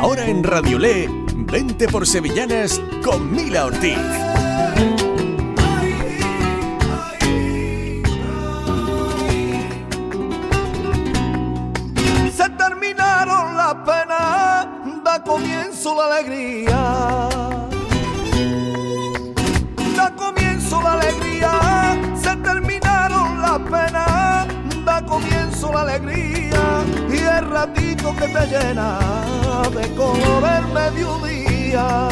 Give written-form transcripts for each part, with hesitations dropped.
Ahora en Radiolé, vente por Sevillanas con Mila Ortiz. Se terminaron las penas, da comienzo la alegría. Da comienzo la alegría, se terminaron las penas, da comienzo la alegría. Y el ratito que te llena de color el mediodía,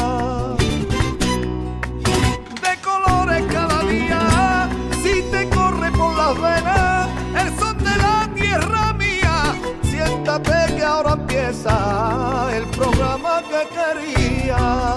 de colores cada día, si te corre por las venas el son de la tierra mía. Siéntate que ahora empieza el programa que quería.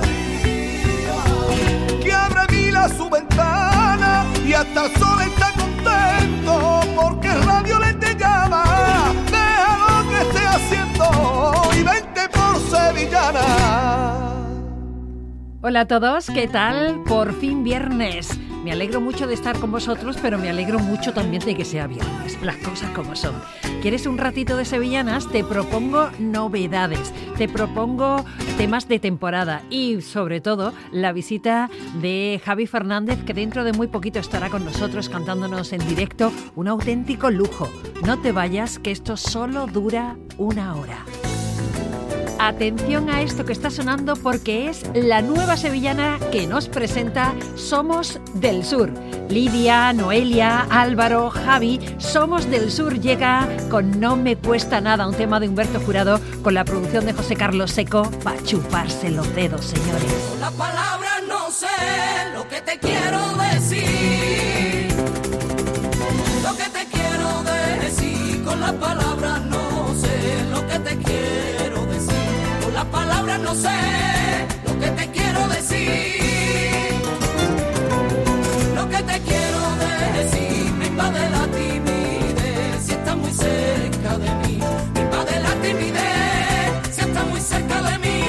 Que abre Mila su ventana y hasta el sol está contento porque Radio Le te llama. Deja lo que esté haciendo y vente por Sevillana. Hola a todos, ¿qué tal? Por fin viernes. Me alegro mucho de estar con vosotros, pero me alegro mucho también de que sea viernes. Las cosas como son. ¿Quieres un ratito de sevillanas? Te propongo novedades, te propongo temas de temporada y, sobre todo, la visita de Javi Fernández, que dentro de muy poquito estará con nosotros cantándonos en directo. Un auténtico lujo. No te vayas, que esto solo dura una hora. Atención a esto que está sonando porque es la nueva sevillana que nos presenta Somos del Sur. Lidia, Noelia, Álvaro, Javi, Somos del Sur llega con No me cuesta nada, un tema de Humberto Jurado con la producción de José Carlos Seco para chuparse los dedos, señores. Con las palabras no sé lo que te quiero decir. Lo que te quiero decir. Con las palabras no sé lo que te quiero decir. Con las palabras no sé lo que te quiero decir. Lo que te quiero decir me invade la timidez si estás muy cerca de mí. Me invade la timidez si estás muy cerca de mí.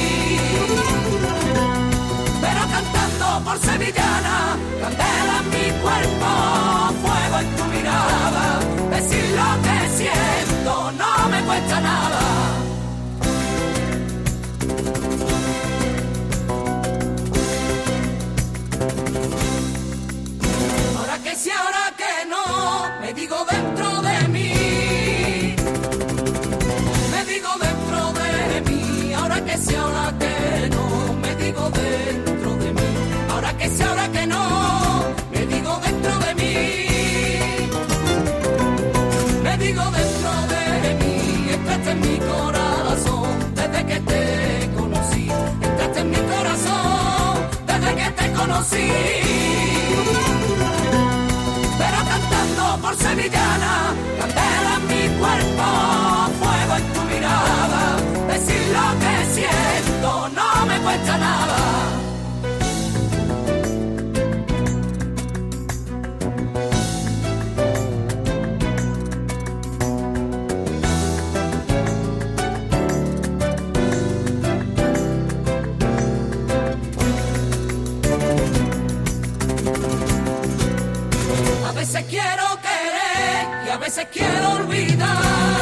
Pero cantando por sevillana, candela en mi cuerpo, fuego en tu mirada. Decir lo que siento no me cuesta nada. Si ahora que no, me digo dentro de mí, me digo dentro de mí, ahora que si ahora que no, me digo dentro de mí, ahora que si ahora que no, me digo dentro de mí, me digo dentro de mí, entraste en mi corazón desde que te conocí, entraste en mi corazón desde que te conocí. Por sevillana, candela en mi cuerpo, fuego en tu mirada. Decir lo que siento no me cuesta nada. A veces quiero querer y a veces quiero olvidar.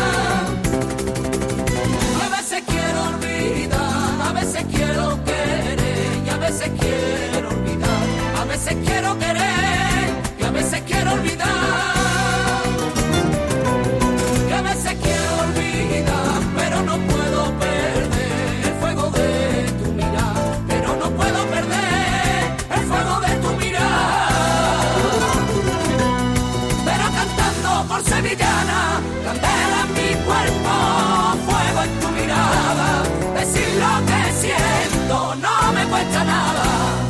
A veces quiero olvidar, a veces quiero querer y a veces quiero olvidar. A veces quiero querer y a veces quiero olvidar. Y a veces quiero olvidar, pero no puedo perder el fuego de tu mirar. Pero no puedo perder el fuego de tu mirar. Por sevillana, candela en mi cuerpo, fuego en tu mirada. Decir lo que siento no me cuesta nada.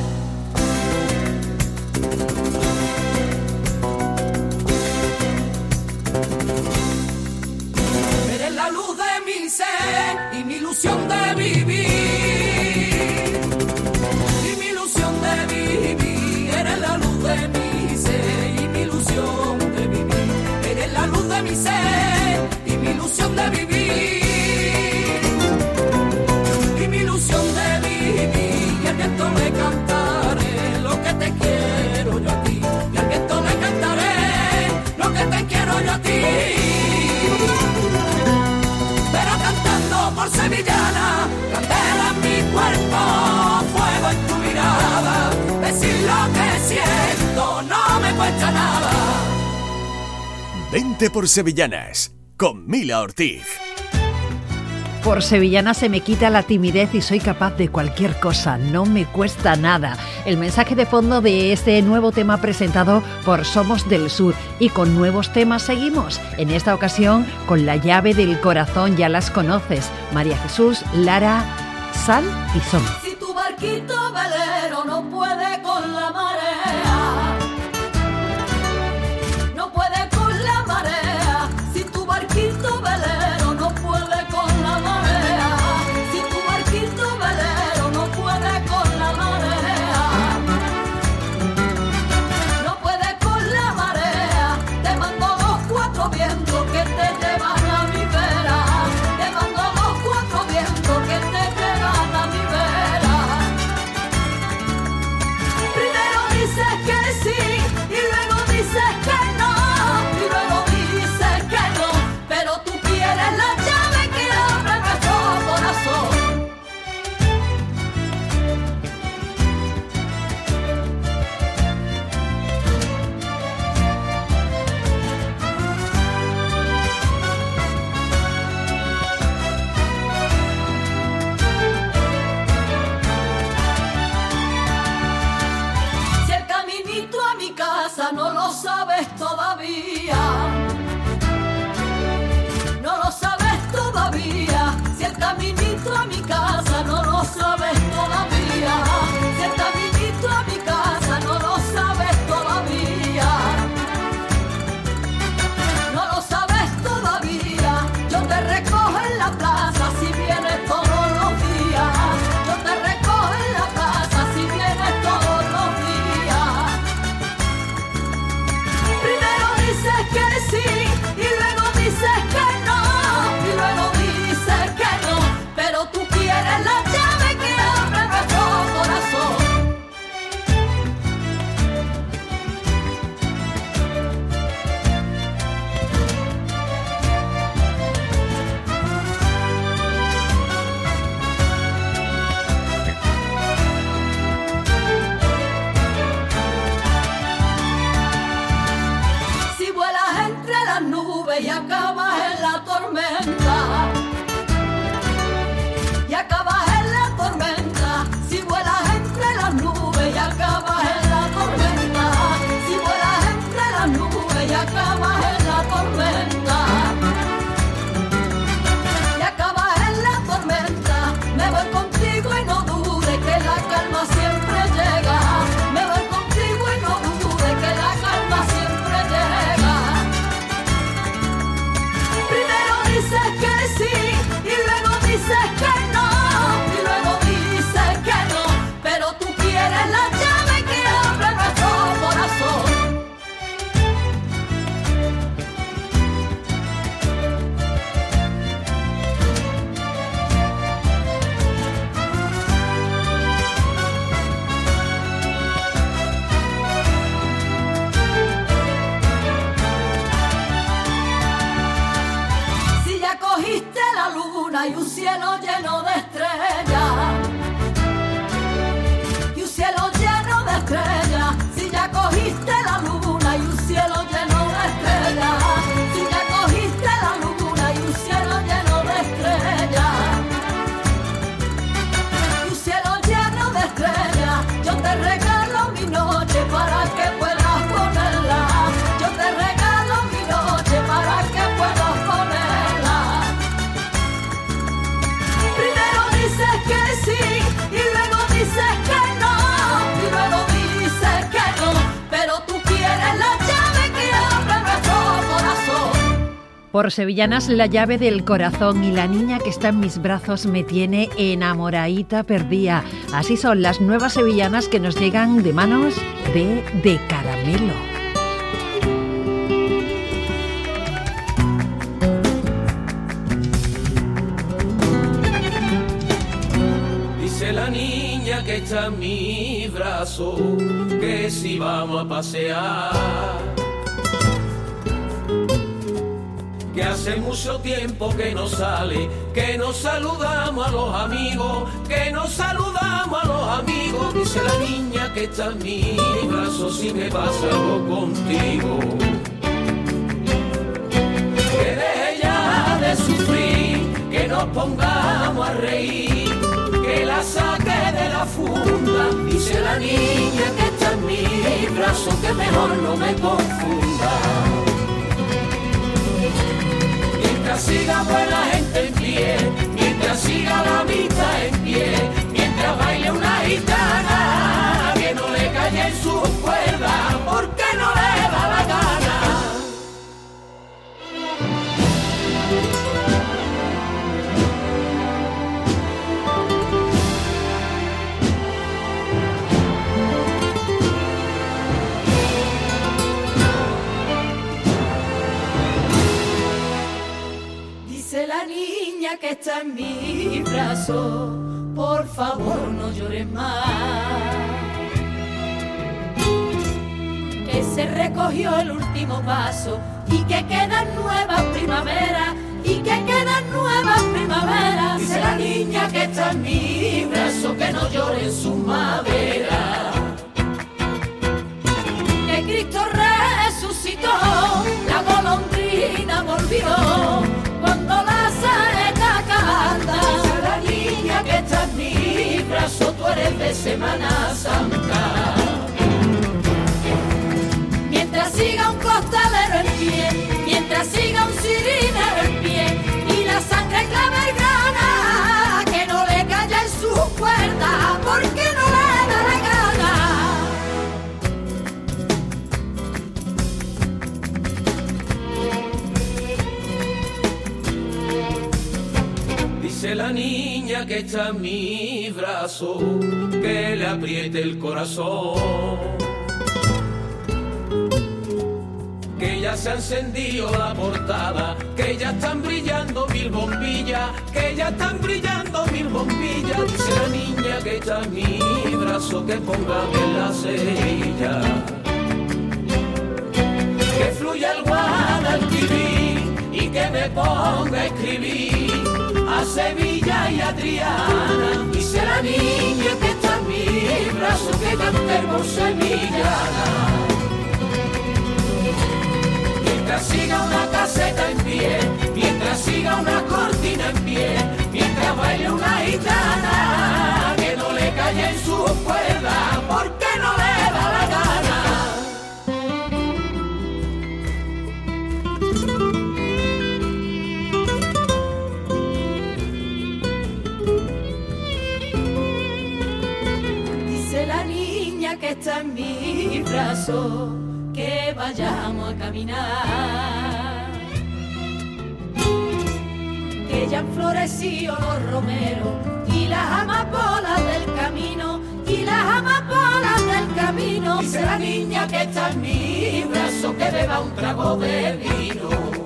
Eres la luz de mi ser y mi ilusión de vivir. Y mi ilusión de vivir. Eres la luz de mi ser y mi ilusión de vivir. Eres la luz de mi ser y mi ilusión de vivir. Y mi ilusión de vivir. Y al viento le cantaré lo que te quiero yo a ti. Y al viento le cantaré lo que te quiero yo a ti. Pero cantando por Sevilla sevillana, candela en mi cuerpo, fuego en tu mirada, decir lo que siento no me cuesta nada. Vente por Sevillanas, con Mila Ortiz. Por sevillana se me quita la timidez y soy capaz de cualquier cosa, no me cuesta nada. El mensaje de fondo de este nuevo tema presentado por Somos del Sur. Y con nuevos temas seguimos. En esta ocasión con La llave del corazón, ya las conoces. María Jesús, Lara, Sal y Son. Si tu barquito velero no puede con la marea, no puede con la marea. Si tu barquito velero no puede con la marea, si tu barquito velero no puede con la marea, no puede con la marea, te mando los cuatro vientos que te llevan a mi vera, te mando los cuatro vientos que te llevan a mi vera. Primero dices que sí y luego dices que no, y luego dices que no, pero tú quieres la llave que abre nuestro corazón. Si el caminito a mi casa no lo sabes todavía, no lo sabes todavía. Si el caminito a mi casa no lo sabes todavía, si el caminito a mi casa no lo sabes todavía, no lo sabes todavía. Yo te recojo en la plaza si vienes todos los días, yo te recojo en la plaza si vienes todos los días. Primero dices que sí y luego dices que no, y luego dices que no, pero tú quieres la llave que abre nuestro corazón. Si vuelas entre las nubes y acabas en la tormenta, y acabas en la tormenta, si vuelas entre las nubes y acabas en la tormenta, si vuelas entre las nubes y acabas en la tormenta, y acabas en la tormenta, me voy contigo y no dudes que la calma siempre llega, me voy contigo y no dudes que la calma siempre llega. Primero dices que sí y luego dices que no, y luego dices que no, pero tú quieres la llave que abre nuestro corazón. Si ya cogiste la luna y un cielo lleno de estrellas, y un cielo lleno de estrellas, si ya cogiste la luna y un cielo lleno de estrellas, si ya cogiste la luna y un cielo lleno de estrellas, y un cielo lleno de estrellas, yo te regalo mi noche para que puedas ponerla, yo te regalo mi noche para que puedas ponerla. Primero dices que sí y luego dices que no, y luego dices que no, pero tú quieres la llave que abre nuestro corazón. Por sevillanas, La llave del corazón, y la niña que está en mis brazos me tiene enamoradita perdida. Así son las nuevas sevillanas que nos llegan de manos de Caramelo. Dice la niña que está en mi brazo, que si vamos a pasear, que hace mucho tiempo que no sale, que nos saludamos a los amigos, que nos saludamos a los amigos. Dice la niña que está en mi brazo, si me pasa algo contigo. Que deje ya de sufrir, que nos pongamos a reír, que la saque de la funda. Dice la niña que está en mi brazo, que mejor no me confunda. Mientras siga buena gente en pie, mientras siga la vista en pie, mientras baile una gitana, que no le calle en sus cuerdas, porque no le da la gana. Dice la niña que está en mi brazo, por favor no llores más, que se recogió el último paso y que quedan nuevas primaveras, y que quedan nuevas primaveras. Dice la niña que está en mi brazo, que no llore en su madera, que Cristo resucitó, la golondrina volvió cuando la saeta canta. Dice la niña que está en mi brazo, tú eres de Semana Santa. Mientras siga un costalero en pie, mientras siga un cirinero en pie, y la sangre clavergana, que no le calle en su cuerda, porque no le da la gana. Dice la niña que está en mi brazo, que le apriete el corazón, que ya se ha encendido la portada, que ya están brillando 1000 bombillas, que ya están brillando 1000 bombillas. Dice la niña que está en mi brazo, que ponga bien la cerilla, que fluya el Guadalquivir y que me ponga a escribir a Sevilla y a Triana. Dice la niña que está en mi brazo, que cantemos sevillana. Mientras siga una caseta en pie, mientras siga una cortina en pie, mientras baile una gitana, que no le calle en su cuerda, porque no le da la gana. Dice la niña que está en mi brazo, que vayamos a caminar, que ya han florecido los romeros y las amapolas del camino, y las amapolas del camino. Dice la niña que está en mi brazo, que beba un trago de vino,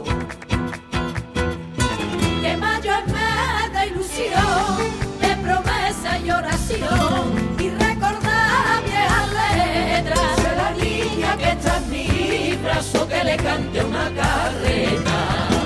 que mayo es mes de ilusión, de promesa y oración, y recordar viejas letras. Dice la niña que está en mi brazo, que le cante una carreta.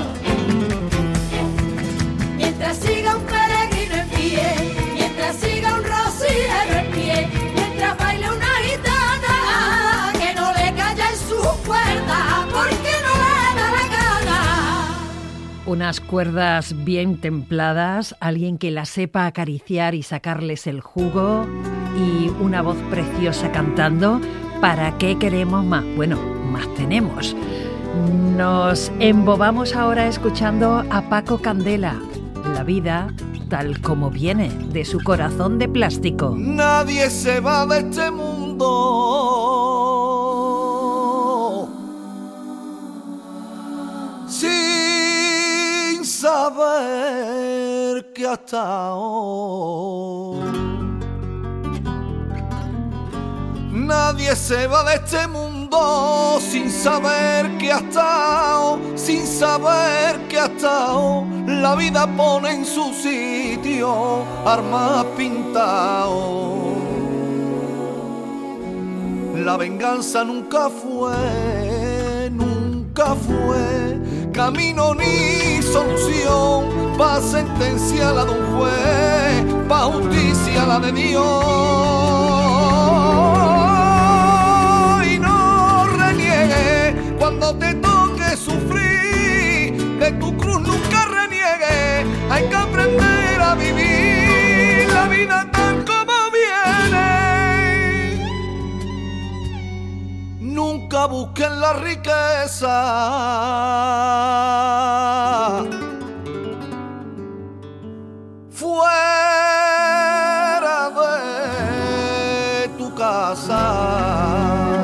Mientras siga un peregrino en pie, mientras siga un rociero en pie, mientras baile una gitana, que no le calle en su cuerda, porque no le da la gana. Unas cuerdas bien templadas, alguien que las sepa acariciar y sacarles el jugo, y una voz preciosa cantando. ¿Para qué queremos más? Bueno, más tenemos. Nos embobamos ahora escuchando a Paco Candela, la vida tal como viene de su corazón de plástico. Nadie se va de este mundo sin saber que ha estado. Nadie se va de este mundo sin saber que ha estado, sin saber que ha estado. La vida pone en su sitio armas pintado. La venganza nunca fue camino ni solución, pa' sentencia la de un juez, pa' justicia la de Dios. Y no reniegues cuando te toque sufrir, de tu cruz nunca reniegues, hay que aprender a vivir la vida tal como viene. Nunca busquen la riqueza fuera de tu casa.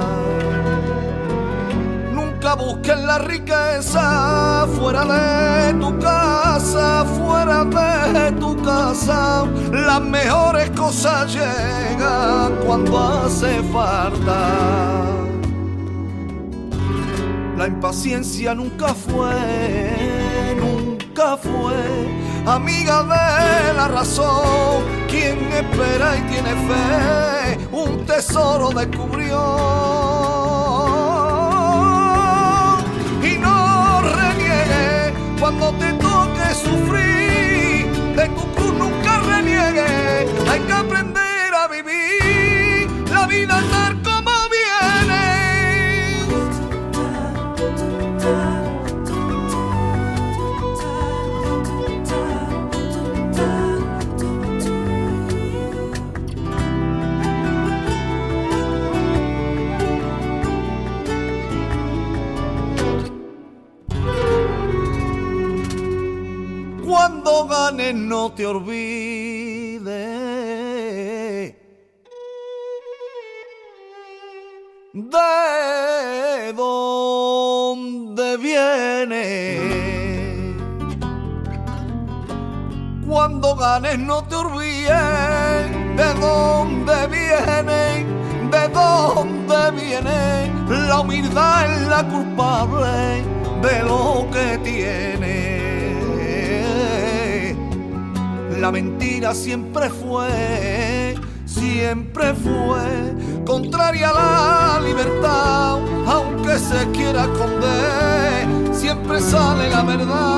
Nunca busquen la riqueza fuera de tu casa, fuera de tu casa. Las mejores cosas llegan cuando hace falta. La impaciencia nunca fue amiga de la razón. Quien espera y tiene fe, un tesoro descubrió. Y no reniegues cuando te toque sufrir, de tu cruz nunca reniegues, hay que aprender a vivir la vida tal como viene. Cuando ganes no te olvides de dónde viene. Cuando ganes no te olvides de dónde viene, de dónde viene. La humildad es la culpable de lo que tiene. La mentira siempre fue contraria a la libertad. Aunque se quiera esconder, siempre sale la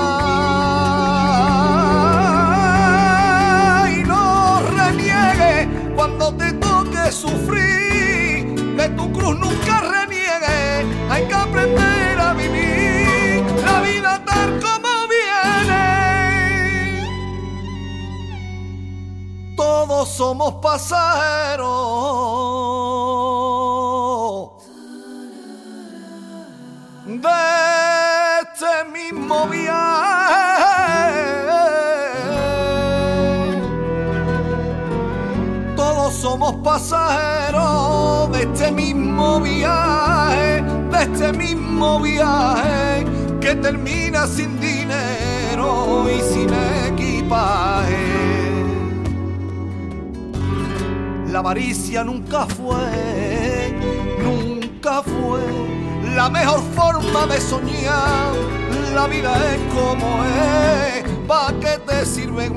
verdad. Y no reniegues cuando te toque sufrir, de tu cruz nunca reniegues, hay que aprender a vivir la vida tal como viene. Todos somos pasajeros de este mismo viaje. Todos somos pasajeros de este mismo viaje, de este mismo viaje que termina sin dinero y sin equipaje. La avaricia nunca fue la mejor forma de soñar. La vida es como es, ¿pa' qué te sirve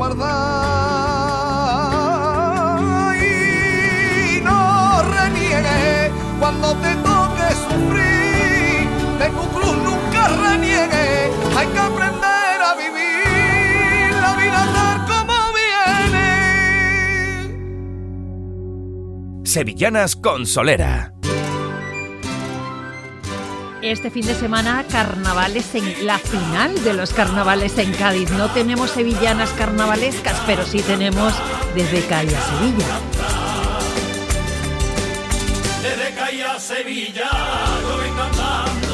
guardar? Y no reniegues cuando te toque sufrir, de tu cruz nunca reniegues, hay que aprender a vivir la vida tal como viene. Sevillanas con Solera. Este fin de semana, carnavales en la final de los carnavales en Cádiz. No tenemos sevillanas carnavalescas, pero sí tenemos Desde Calle a Sevilla. Desde Calle a Sevilla yo vengo andando,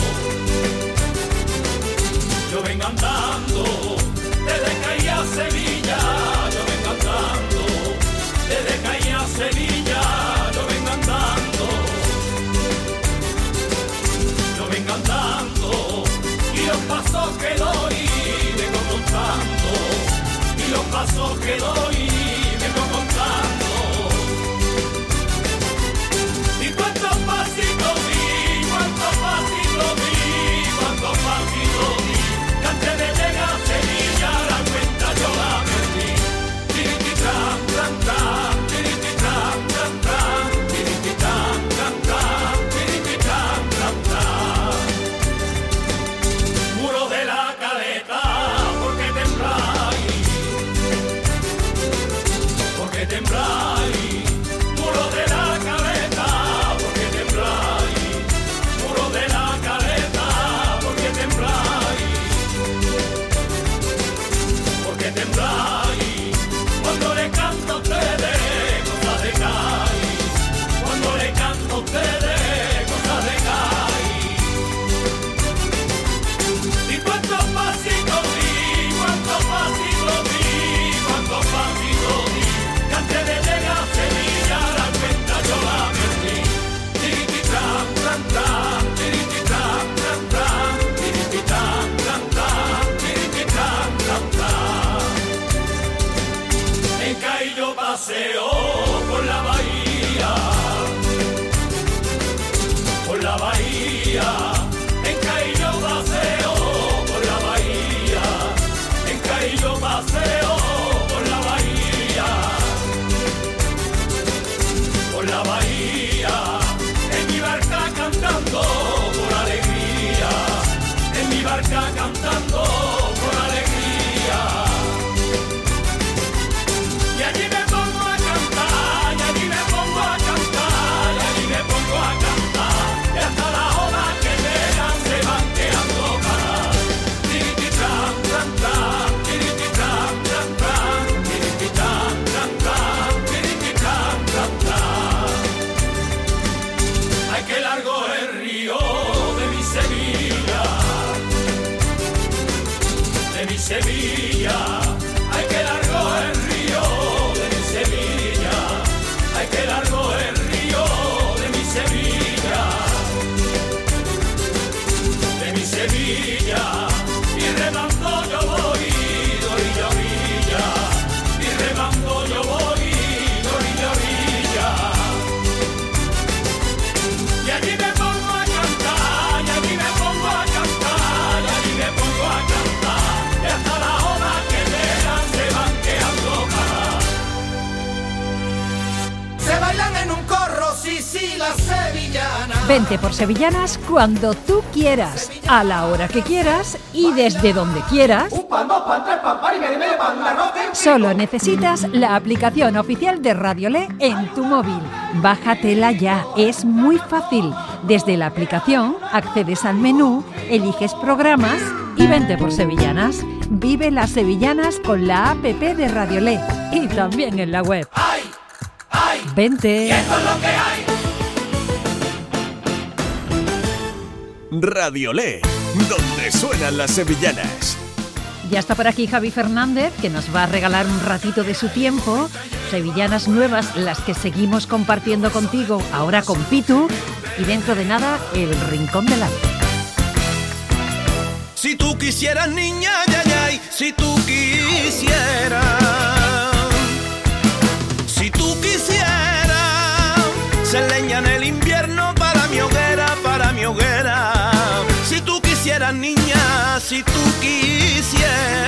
desde Calle a Sevilla yo vengo andando, desde Calle a Sevilla yo vengo andando, y los pasos que doy vengo contando, y los pasos que doy vengo contando. Y cuántos pasitos vi, cuántos pasitos vi, cuántos pasitos vi, que antes de llegar a Sevilla la cuenta yo la perdí. Tirititran, tran, tran, tirititran, tran, tran, tirititran, tran, tran, tirititran, tran, tran. Muro de porque tembláis, muro de la caleta, porque tembláis, muro de la caleta, porque tembláis, porque tembláis, cuando le canto a ustedes, cosas de caíz, cuando le canto a ustedes, cosas de caíz. Y cuántos pasitos di, cuántos pasitos di, cuántos pasitos di, que antes de llegar a Sevilla la cuenta yo la perdí. Tirititran, tran, tran, tirititran, tran, tran, tirititran, tran, tran, tirititran, tran, tran. En Caillo paseo por la bahía, por la bahía. En Caillo paseo por la bahía, en Caillo paseo por la bahía, por la bahía. En mi barca cantando por alegría, en mi barca cantando por alegría. Y allí me pongo a cantar, y allí me pongo a cantar, y allí me pongo a cantar, y hasta las olas que llegan se van quedando paradas. Tirititran, tran, tran, tirititran, tran, tran, tirititran, tran, tran, tirititran, tran, tran. Ay, qué largo el río de mi Sevilla, de mi Sevilla. Ay, qué largo el río de mi Sevilla, ay, qué largo el río de mi Sevilla, de mi Sevilla. Y remando yo voy de orilla a orilla, y remando yo voy de orilla a orilla. Y allí me pongo a cantar, y allí me pongo a cantar, y allí me pongo a cantar, y hasta las olas que llegan se van quedando paradas. Se bailan en un corro, sí, sí, las sevillanas. Vente por Sevillanas cuando tú quieras, a la hora que quieras y desde donde quieras. Un pan, dos pan, tres pan, pan y medio pan, la roca y un Solo necesitas la aplicación oficial de Radiolé en tu móvil. Bájatela ya, es muy fácil. Desde la aplicación accedes al menú, eliges programas y vente por Sevillanas. Vive las Sevillanas con la app de Radiolé y también en la web. ¡Ay! ¡Ay! Vente. Esto es lo que hay. Radiolé, donde suenan las sevillanas. Ya está por aquí Javi Fernández, que nos va a regalar un ratito de su tiempo. Sevillanas nuevas, las que seguimos compartiendo contigo, ahora con Pitu. Y dentro de nada, el Rincón del Arte. Si tú quisieras, niña, ya, ya, si tú quisieras, si tú quisieras, ser leña en el invierno para mi hoguera, para mi hoguera. Si tú quisieras, niña, si tú quisieras,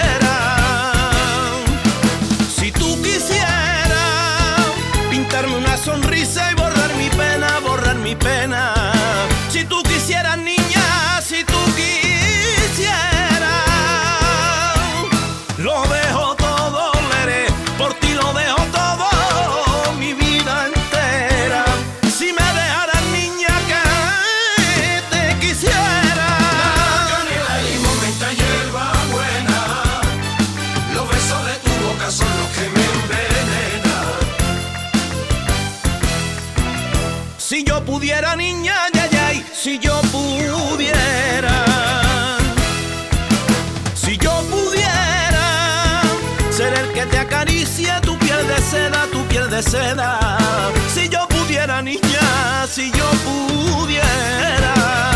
si tú quisieras, pintarme una sonrisa y borrar mi pena, borrar mi pena. Si tú quisieras, niña, si tú quisieras, lo dejo todo, leré, por ti lo dejo todo, mi vida entera. Si me dejaras, niña, que te quisiera. Canela y momenta hierba buena, los besos de tu boca son los que me envenenan. Si yo pudiera, niña, ya, ya, si yo pudiera, si yo pudiera ser el que te acaricia tu piel de seda, tu piel de seda. Si yo pudiera, niña, si yo pudiera,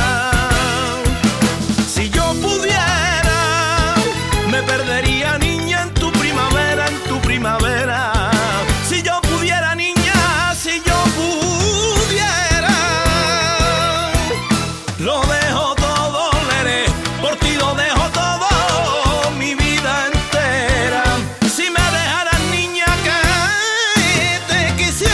si yo pudiera, me perdería, niña, en tu primavera, en tu primavera. Si yo pudiera, niña, si yo pudiera, lo dejo todo, leré, por ti lo dejo todo, mi vida entera. Si me dejaras, niña, que te quisiera.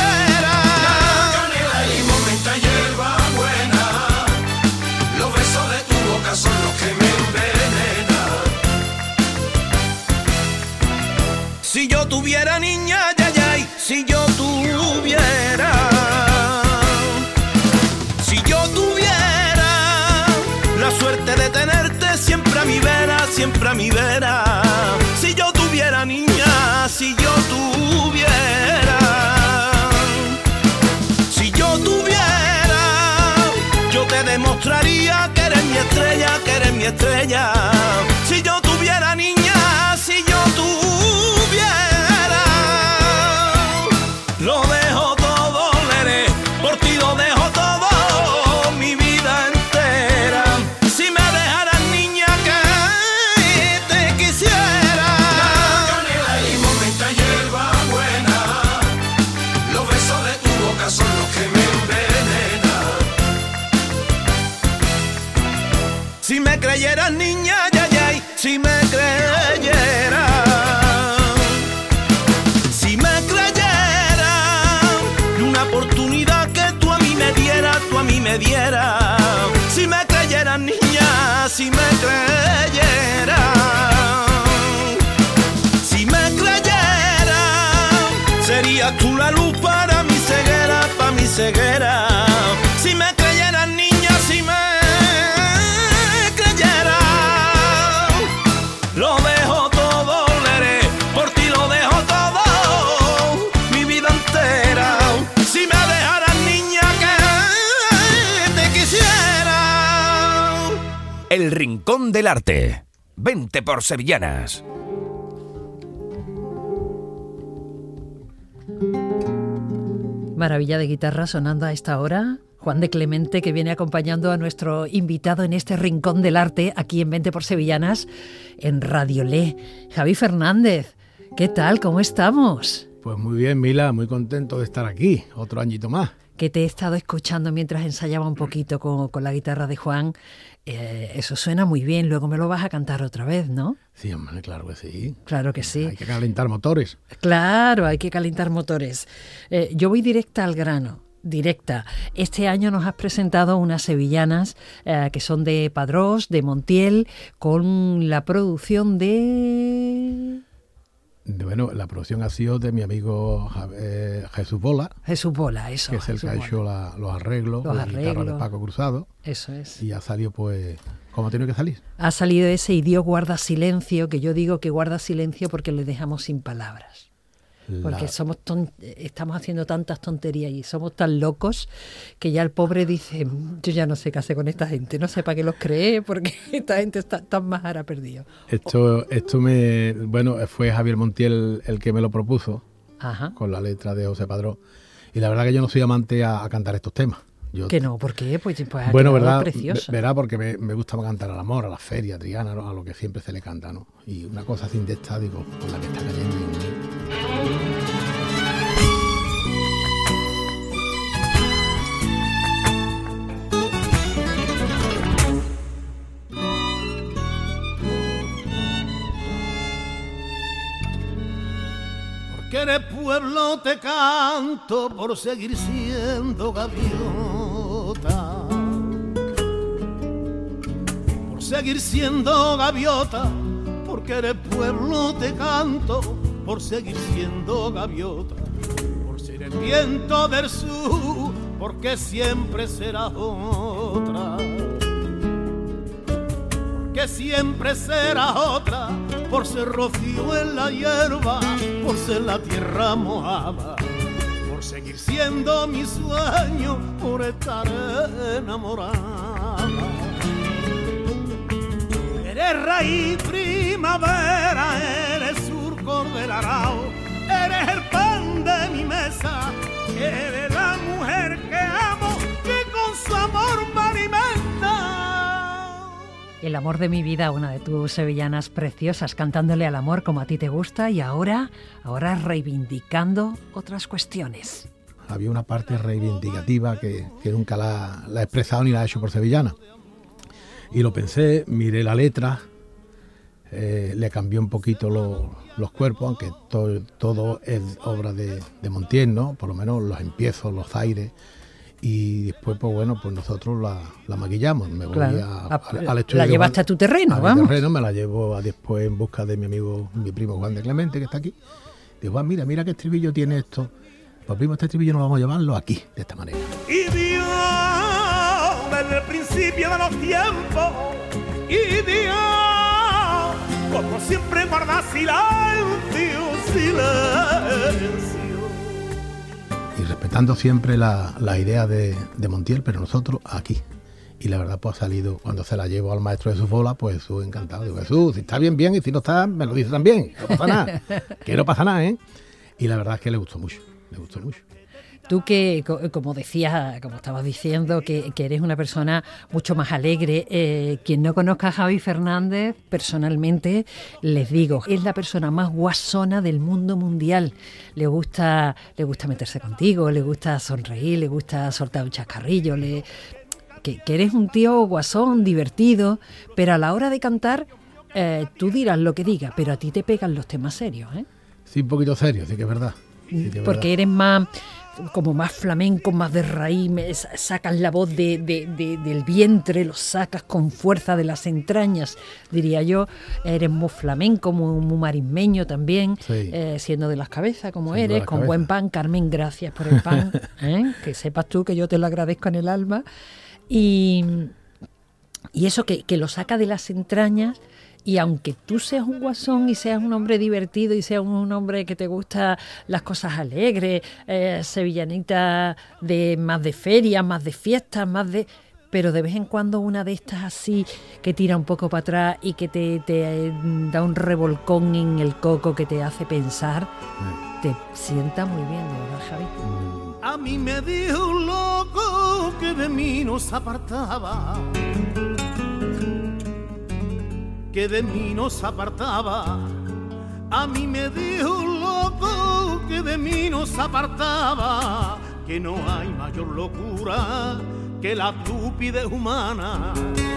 siempre a mi vera. Si yo tuviera niña, si yo tuviera, si yo tuviera, yo te demostraría que eres mi estrella, que eres mi estrella. Si yo tuviera niña, si yo tuviera, lo dejo todo, Lere, por ti lo dejo todo, mi vida entera. Si me dejaras niña que te quisiera. Canela y momenta hierba buena, los besos de tu boca son los que me envenenan. Si me creyeras niña, ya, ya, si me creyeras. Si me creyeras, una oportunidad que tú a mí me dieras, tú a mí me dieras. Si me creyeras niña, si me creyeras. Si me creyeras, serías tú la luz para mi ceguera, para mi ceguera. Si me creyeras niña, si me creyeras, lo dejo todo, Lere, por ti lo dejo todo, mi vida entera. Si me dejaras niña que te quisiera. El Rincón del Arte. Vente por Sevillanas. Maravilla de guitarra sonando a esta hora. Juan de Clemente, que viene acompañando a nuestro invitado en este Rincón del Arte, aquí en Vente por Sevillanas, en Radio Le. Javi Fernández, ¿qué tal? ¿Cómo estamos? Pues muy bien, Mila, muy contento de estar aquí, otro añito más. Que te he estado escuchando mientras ensayaba un poquito con la guitarra de Juan. Eso suena muy bien, luego me lo vas a cantar otra vez, ¿no? Sí, hombre, claro que sí. Claro que sí. Hay que calentar motores. Claro, hay que calentar motores. Yo voy directa al grano. Directa. Este año nos has presentado unas sevillanas que son de Padrós, de Montiel, con la producción de... Bueno, la producción ha sido de mi amigo Jesús Bola. Jesús Bola, eso. Que es el que ha hecho los arreglos, la guitarra de Paco Cruzado. Eso es. Y ha salido pues como tiene que salir. Ha salido ese y Dios guarda silencio, que yo digo que guarda silencio porque le dejamos sin palabras. Porque estamos haciendo tantas tonterías y somos tan locos que ya el pobre dice, yo ya no sé qué hacer con esta gente, no sé para qué los cree, porque esta gente está tan más ahora perdido. Bueno, fue Javier Montiel el que me lo propuso. Ajá. Con la letra de José Padrós. Y la verdad que yo no soy amante a cantar estos temas. ¿Que no? ¿Por qué? Pues bueno, verdad, precioso. Verá, porque me gusta cantar al amor, a la feria, a Triana, ¿no? A lo que siempre se le canta, ¿no? Y una cosa así de esta, digo, con la que está cayendo en mí. Porque eres pueblo te canto por seguir siendo gaviota, por seguir siendo gaviota. Porque eres pueblo te canto por seguir siendo gaviota, por ser el viento del sur, porque siempre serás otra, porque siempre serás otra, por ser rocío en la hierba, por ser la tierra mojada, por seguir siendo mi sueño, por estar enamorada. Eres raíz primavera, eres surco del arao, eres el pan de mi mesa, eres la mujer que amo, que con su amor me alimenta. El amor de mi vida, una de tus sevillanas preciosas, cantándole al amor como a ti te gusta, y ahora reivindicando otras cuestiones. Había una parte reivindicativa que nunca la he expresado ni la he hecho por sevillana. Y lo pensé, miré la letra, le cambié un poquito los cuerpos, aunque todo es obra de Montiel, ¿no? Por lo menos los empiezos, los aires. Y después, pues bueno, pues nosotros la maquillamos. Me voy al estudio. La llevaste a tu terreno, vamos. Mi terreno, me la llevo después en busca de mi amigo, mi primo Juan de Clemente, que está aquí. Digo, Juan, mira qué estribillo tiene esto. Pues primo, este estribillo no vamos a llevarlo aquí, de esta manera. Y Dios, desde el principio de los tiempos, y Dios, como siempre guarda silencio, silencio. Y respetando siempre la idea de Montiel, pero nosotros aquí. Y la verdad, pues ha salido, cuando se la llevo al maestro de su bola, pues Jesús encantado. Digo, Jesús, si está bien, bien, y si no está, me lo dice también. No pasa nada. Que no pasa nada, ¿eh? Y la verdad es que le gustó mucho, le gustó mucho. Tú que, como decías, como estabas diciendo, que eres una persona mucho más alegre. Quien no conozca a Javi Fernández, personalmente, les digo, es la persona más guasona del mundo mundial. Le gusta meterse contigo, le gusta sonreír, le gusta soltar un chascarrillo, que eres un tío guasón, divertido, pero a la hora de cantar, tú dirás lo que digas, pero a ti te pegan los temas serios, ¿eh? Sí, un poquito serio, sí que es verdad. Sí que es porque verdad. Eres más, como más flamenco, más de raíz, sacas la voz del vientre, lo sacas con fuerza de las entrañas, diría yo. Eres muy flamenco, muy marismeño también, Sí. siendo de las cabezas como Siendo de eres, las con cabezas. buen pan. Carmen, gracias por el pan, ¿eh? Que sepas tú que yo te lo agradezco en el alma. Y eso que lo saca de las entrañas, y aunque tú seas un guasón y seas un hombre divertido y seas un hombre que te gusta las cosas alegres, sevillanita más de feria, más de fiestas, pero de vez en cuando una de estas así que tira un poco para atrás y que te da un revolcón en el coco que te hace pensar, te sienta muy bien, ¿de verdad, Javi? A mí me dijo un loco que de mí no se apartaba, que de mí no se apartaba. A mí me dijo un loco que de mí no se apartaba, que no hay mayor locura que la estupidez humana,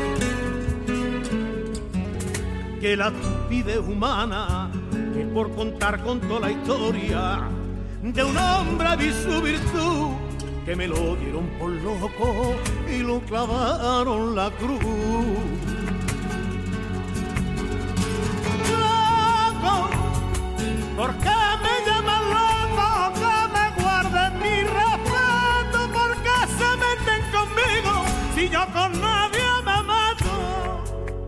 que la estupidez humana, que por contar con toda la historia de un hombre vi su virtud, que me lo dieron por loco y lo clavaron la cruz. Loco, ¿por qué me llaman loco? Que me guarden mi respeto, ¿por qué se meten conmigo si yo con nadie me mato?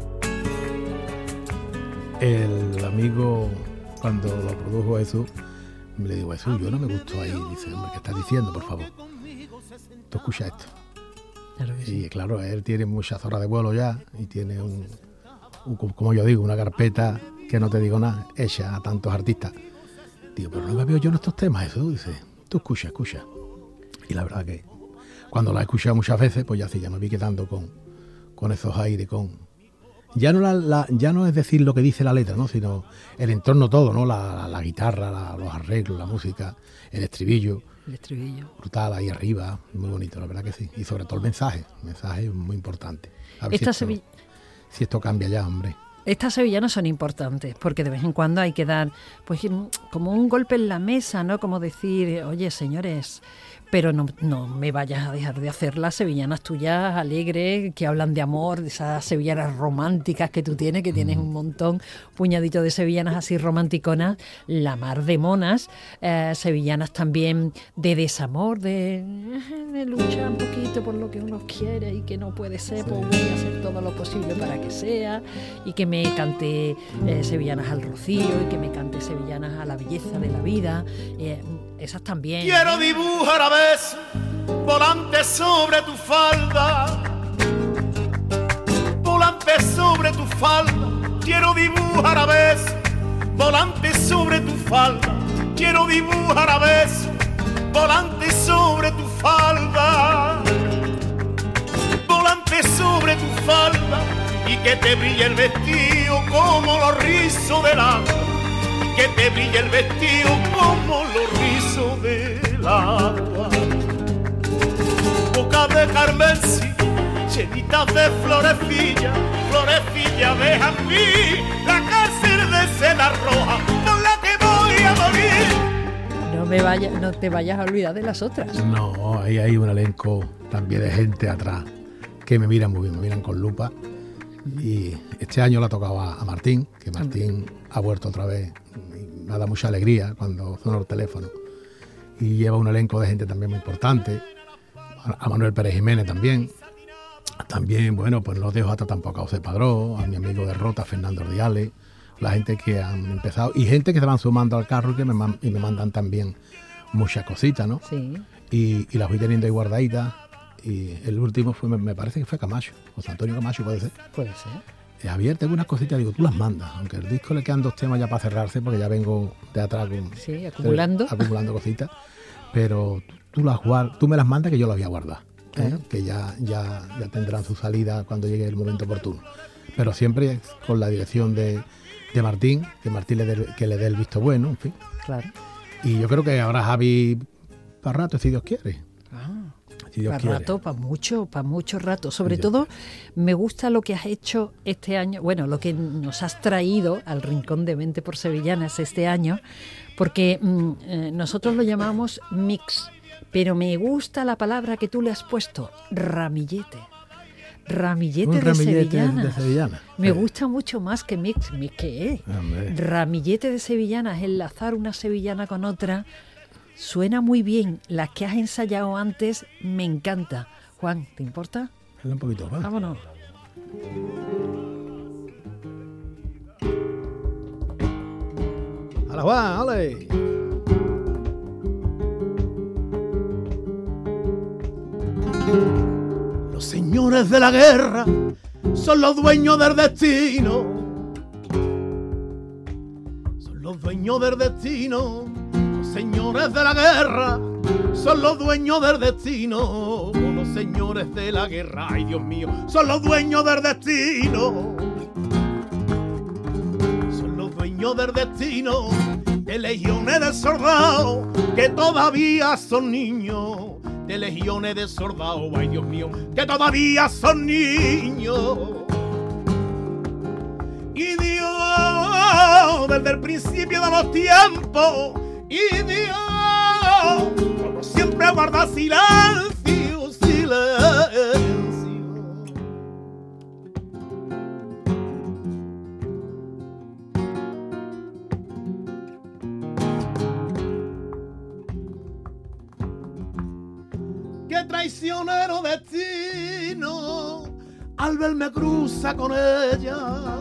El amigo, cuando lo produjo Jesús, le digo, Jesús, yo no me gusto ahí. Dice, hombre, ¿qué estás diciendo, por favor? Tú escucha esto. Claro que sí. Y claro, él tiene muchas horas de vuelo ya y tiene como yo digo, una carpeta que no te digo nada, hecha a tantos artistas. Digo, pero no me veo yo en estos temas, Jesús. Dice, tú escucha. Y la verdad que cuando la he escuchado muchas veces, pues ya me vi quedando con esos aires, ya no es decir lo que dice la letra, ¿no? Sino el entorno todo, ¿no? La guitarra, los arreglos, la música, el estribillo. El estribillo. Brutal, ahí arriba, muy bonito, la verdad que sí. Y sobre todo el mensaje muy importante. A ver si esto cambia ya, hombre. Estas sevillanas son importantes porque de vez en cuando hay que dar pues como un golpe en la mesa, ¿no? Como decir, oye, señores, pero no me vayas a dejar de hacer las sevillanas tuyas alegres, que hablan de amor, de esas sevillanas románticas que tú tienes, que tienes un montón, puñadito de sevillanas así romanticonas, la mar de monas, sevillanas también de desamor, de luchar un poquito por lo que uno quiere y que no puede ser, pues voy a hacer todo lo posible para que sea, y que me cante sevillanas al rocío, y que me cante sevillanas a la belleza de la vida, esas también. Quiero dibujar a veces volantes sobre tu falda, volantes sobre tu falda. Quiero dibujar a veces volantes sobre tu falda. Quiero dibujar a veces volantes sobre tu falda, volantes sobre tu falda, y que te brille el vestido como los rizos del agua, y que te brille el vestido como los rizos del agua. Boca de carmesí, llenitas de florecilla, florecilla de jazmín, la cárcel de seda roja, por la que voy a morir. No te vayas a olvidar de las otras. No, ahí hay un elenco también de gente atrás que me miran muy bien, me miran con lupa. Y este año le ha tocado a Martín, que Martín ha vuelto otra vez. Y me da mucha alegría cuando suena el teléfono. Y lleva un elenco de gente también muy importante. A Manuel Pérez Jiménez también. También, bueno, pues no dejo hasta tampoco a José Padró, a mi amigo de Rota, Fernando Ordiales, la gente que han empezado y gente que se van sumando al carro y me mandan también muchas cositas, ¿no? Sí. Y las voy teniendo ahí guardaditas. Y el último fue, me parece que fue Camacho, José Antonio Camacho, puede ser. Puede ser. Javier, tengo unas cositas, digo, tú las mandas, aunque el disco le quedan 2 temas ya para cerrarse, porque ya vengo de atrás sí, acumulando cositas, pero tú me las mandas que yo las voy a guardar, claro. Que ya tendrán su salida cuando llegue el momento oportuno. Pero siempre con la dirección de Martín, que Martín le dé el visto bueno, en fin. Claro. Y yo creo que habrá Javi para rato, si Dios quiere. Si Dios quiere. Rato, para mucho rato. Sobre todo, me gusta lo que has hecho este año, bueno, lo que nos has traído al Rincón de Vente por Sevillanas este año, porque nosotros lo llamamos mix, pero me gusta la palabra que tú le has puesto, ramillete. Ramillete de sevillanas. Me gusta mucho más que mix. ¿Qué es? Ramillete de sevillanas, enlazar una sevillana con otra. Suena muy bien. Las que has ensayado antes me encanta. Juan, ¿te importa? Un poquito, ¿va? Vámonos. ¡Hala, Juan! ¡Ale! Los señores de la guerra son los dueños del destino. Son los dueños del destino. Señores de la guerra son los dueños del destino. Los señores de la guerra, ay Dios mío, son los dueños del destino. Son los dueños del destino de legiones de soldados que todavía son niños. De legiones de soldados, ay Dios mío, que todavía son niños. Y Dios, desde el principio de los tiempos, y Dios, como siempre guarda silencio, silencio. Qué traicionero destino, al verme cruza con ella.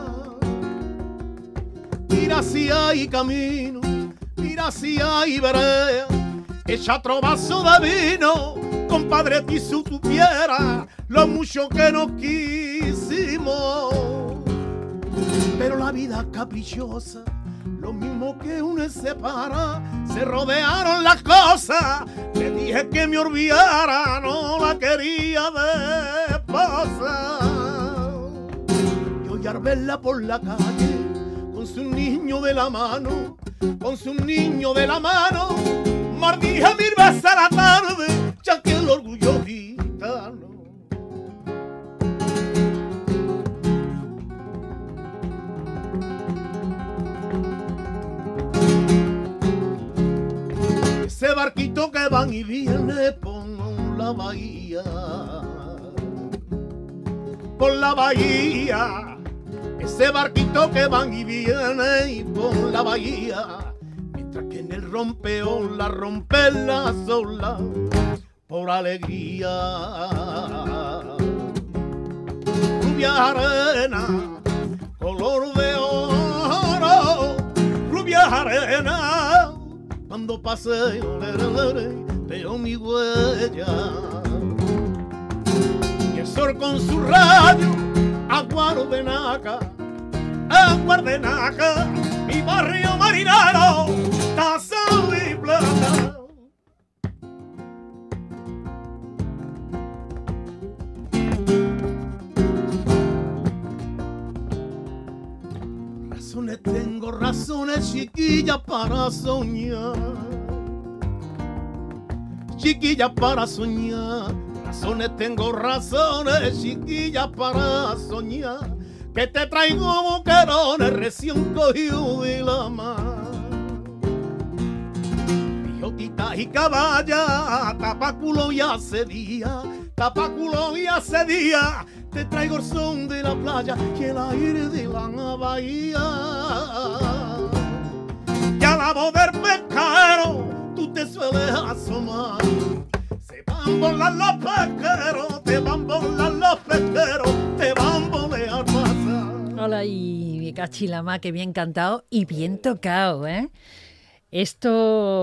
Mira si hay camino, mira si hay vereda, echa otro vaso de vino, compadre, si supiera lo mucho que nos quisimos. Pero la vida caprichosa, lo mismo que uno se separa, se rodearon las cosas. Le dije que me olvidara, no la quería de esposa. Y al verla por la calle, con su niño de la mano, con su niño de la mano, mordija 1000 veces a la tarde, ya que el orgullo gitano. Ese barquito que van y viene por la bahía, por la bahía. Ese barquito que van y viene y por la bahía, mientras que en el rompeón la rompen las olas por alegría. Rubia arena, color de oro, rubia arena, cuando paseo veo mi huella. Y el sol con su rayo aguardenaca, aguardenaca, mi barrio marinero, taza y plata. Razones tengo, razones chiquillas para soñar, chiquillas para soñar. Razones tengo, razones chiquillas para soñar, que te traigo boquerones recién cogido de la mar. Pijotita y caballa, tapaculo y hace día, tapaculo y hace día, te traigo el son de la playa y el aire de la bahía. Y a la voz del pescadero tú te sueles asomar. Se van volar los pesqueros, te van volar los pesqueros, te van volar pasar. Hola, y Cachilamá, qué bien cantado y bien tocado, ¿eh? Esto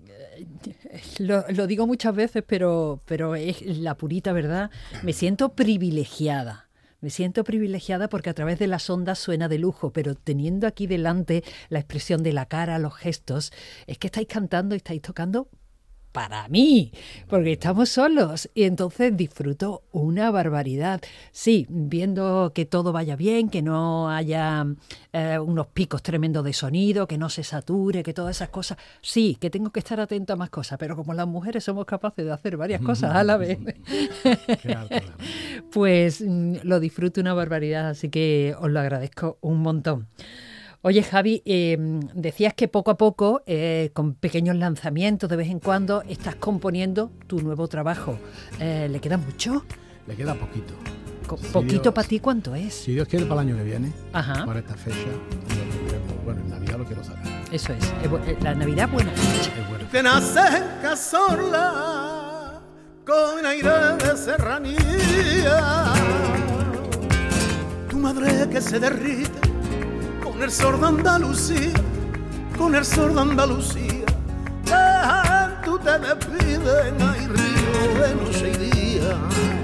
lo digo muchas veces, pero es la purita verdad. Me siento privilegiada. Me siento privilegiada porque a través de las ondas suena de lujo, pero teniendo aquí delante la expresión de la cara, los gestos, es que estáis cantando y estáis tocando para mí, porque estamos solos y entonces disfruto una barbaridad. Sí, viendo que todo vaya bien, que no haya unos picos tremendos de sonido, que no se sature, que todas esas cosas. Sí, que tengo que estar atento a más cosas, pero como las mujeres somos capaces de hacer varias cosas a la vez, Claro. pues lo disfruto una barbaridad, así que os lo agradezco un montón. Oye, Javi, decías que poco a poco, con pequeños lanzamientos de vez en cuando, estás componiendo tu nuevo trabajo. ¿Le queda mucho? Le queda poquito. ¿Poquito para ti cuánto es? Si Dios quiere, para el año que viene, Ajá. para esta fecha, bueno, en Navidad lo quiero sacar. Eso es. La Navidad, buena fecha. Es bueno. Te nace en Cazorla con aire de serranía. Tu madre que se derrite con el sol de Andalucía, con el sol de Andalucía. Tú te despides, hay río de noche y día.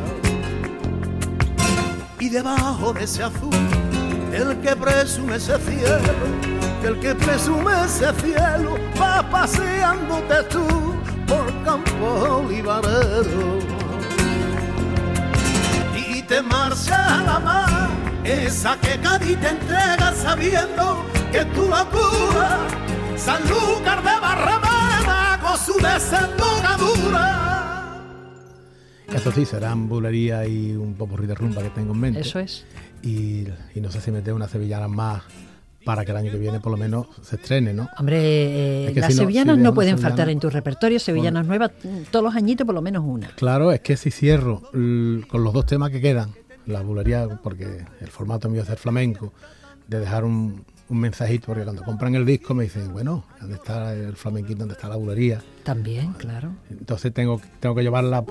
Y debajo de ese azul, el que presume ese cielo, el que presume ese cielo, va paseándote tú por campo olivarero. Y te marcha a la mar, esa que Cádiz te entrega sabiendo que tu locura, Sanlúcar de Barrameda con su desembocadura. Eso sí, serán bulería y un popurrí de rumba que tengo en mente. Eso es. Y no sé si meter unas sevillanas más para que el año que viene por lo menos se estrene, ¿no? Hombre, Es que las si no- sevillanas si no dejan pueden sevillanas- faltar en tu repertorio. Sevillanas nuevas, todos los añitos por lo menos una. Claro, es que si cierro con los dos temas que quedan, la bulería, porque el formato mío es hacer flamenco, de dejar un mensajito, porque cuando compran el disco me dicen, bueno, ¿dónde está el flamenquito, dónde está la bulería? También, claro. Entonces tengo que llevarla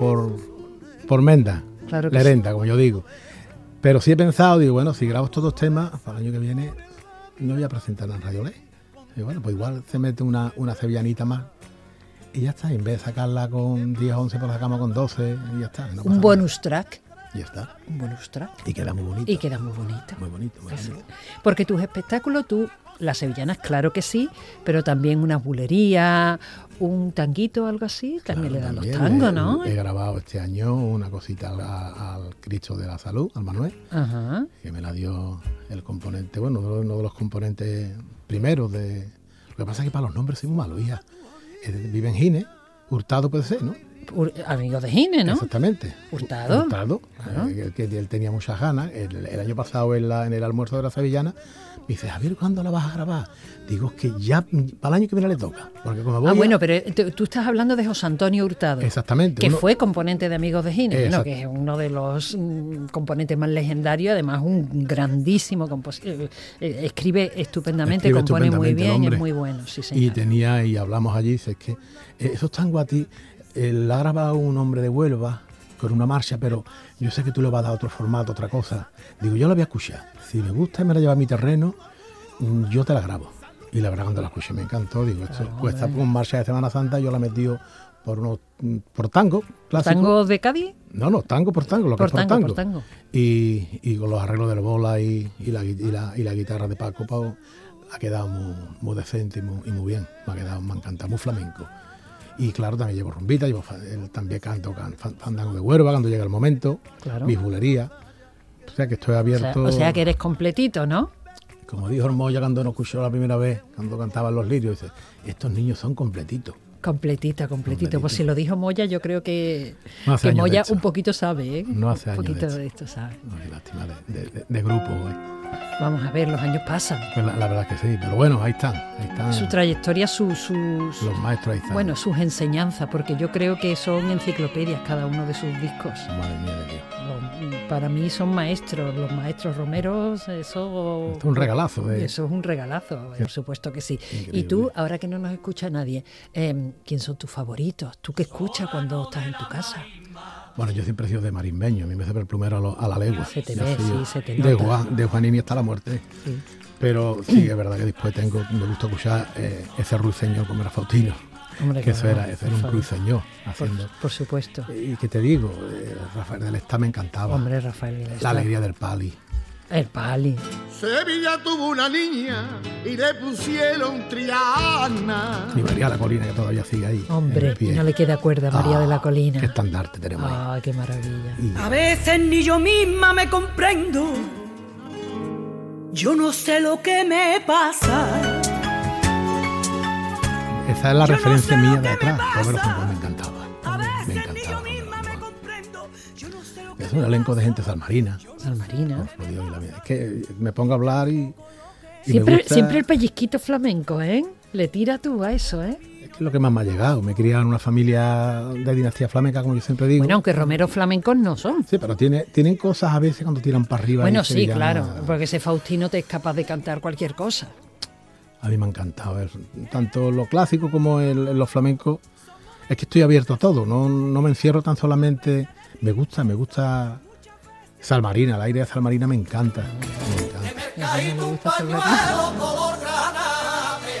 por menda, Claro que la sí. herenda, como yo digo. Pero sí he pensado, digo, bueno, si grabo estos dos temas, para el año que viene no voy a presentar en Radio Ley. Y bueno, pues igual se mete una sevillanita más y ya está. Y en vez de sacarla con 10 o 11, pues la sacamos con 12 y ya está. No pasa Un nada. bonus track. Ya está. Un bonus track. Y queda muy bonito. Y queda muy bonito. Muy bonito, muy Eso. bonito. Porque tus espectáculos, las sevillanas, claro que sí, pero también unas bulerías, un tanguito o algo así, también le dan los También tangos, ¿no? He grabado este año una cosita al Cristo de la Salud, al Manuel, Ajá. que me la dio el componente, bueno, uno de los componentes primeros de... Lo que pasa es que para los nombres soy muy malo, hija. Vive en Gine, Hurtado puede ser, ¿no? Amigo de Gine, ¿no? Exactamente. Hurtado. Hurtado, Claro. que él tenía muchas ganas. El año pasado en el almuerzo de la Sevillana me dice, Javier, ¿cuándo la vas a grabar? Digo, es que ya para el año que viene le toca. Porque como voy Bueno, pero tú estás hablando de José Antonio Hurtado. Exactamente. Que fue componente de Amigos de Gine, ¿no? Exacto. Que es uno de los componentes más legendarios, además un grandísimo compositor. Escribe estupendamente, Escribe compone muy estupendamente el bien, hombre. es muy bueno, sí señor. Y hablamos allí, dice, es que esos tangos a ti, la ha grabado un hombre de Huelva con una marcha, pero yo sé que tú le vas a dar otro formato, otra cosa. Digo, yo la voy a escuchar. Si me gusta y me la lleva a mi terreno, yo te la grabo. Y la verdad, cuando la escuché me encantó. Digo, esto cuesta con marcha de Semana Santa, yo la he metido por tango clásico. ¿Tango de Cádiz? No, tango por tango, lo que Por es por tango, tango. por tango. Y con los arreglos del bola y la guitarra de Paco Pau, ha quedado muy decente y muy bien. Me ha encantado, muy flamenco. Y claro, también llevo rumbita, también canto fandango de Huelva cuando llega el momento, Claro. mis bulerías. O sea que estoy abierto. O sea que eres completito, ¿no? Como dijo Hermoya cuando nos escuchó la primera vez, cuando cantaban los lirios, dice, estos niños son completitos. Completito. Completito. Pues si lo dijo Moya, yo creo que, No hace años de Moya esto. un poquito sabe, ¿eh? No hace años Un poquito de de esto sabe. No, qué lástima de grupo. Vamos a ver, los años pasan. Pues la verdad es que sí, pero bueno, ahí están. Su trayectoria, Los maestros ahí están. bueno, sus enseñanzas, porque yo creo que son enciclopedias cada uno de sus discos. Madre mía de Dios. Para mí son maestros, los maestros romeros, eso... Esto es un regalazo. Eso es un regalazo, por supuesto que sí. Increíble. Y tú, ahora que no nos escucha nadie, ¿quién son tus favoritos? ¿Tú qué escuchas cuando estás en tu casa? Bueno, yo siempre he sido de marismeño, a mí me hace el plumero a la legua. Se te Ya ve, sé yo, sí, se te de nota. De Juanini hasta la muerte. Sí. Pero sí, es verdad que después me gusta escuchar ese ruiseñor como era Faustino. Hombre, Que claro, ese era un ruiseñor haciendo. Por supuesto. Y que te digo, Rafael del Estado me encantaba. Hombre, Rafael del La Estado. alegría del Pali. El Pali. Sevilla tuvo una niña y le pusieron Triana. Y María la Colina, que todavía sigue ahí. Hombre, en pie. no le queda cuerda a María de la Colina. Qué estandarte tenemos ahí. Ay, qué maravilla. Y A veces ni yo misma me comprendo. Yo no sé lo que me pasa. esa es la Yo no referencia sé lo mía de que me atrás. Romero pasa. Juan me encantaba. A Me veces ni encantaba. yo misma Romero me Juan. comprendo. Yo no sé lo que Es un elenco de gente salmarina. Salmarina. Os lo digo y la vida. Es que me pongo a hablar y me Siempre, gusta. siempre el pellizquito flamenco, ¿eh? Le tira tú a eso, ¿eh? Es que es lo que más me ha llegado. Me he criado en una familia de dinastía flamenca, como yo siempre digo. Bueno, aunque Romero flamencos no son. Sí, pero tienen cosas a veces cuando tiran para arriba. Bueno, y sí, sevillanas. claro, porque ese Faustino te es capaz de cantar cualquier cosa. A mí me ha encantado. Tanto lo clásico como los flamencos. Es que estoy abierto a todo. No me encierro tan solamente. Me gusta Salmarina. El aire de Salmarina me encanta. Me encanta. A mí no me gusta hacer la- color granate,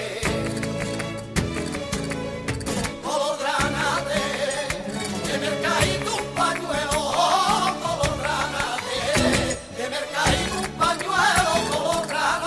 color granate, que me caído un pañuelo color granate, que me caído un pañuelo color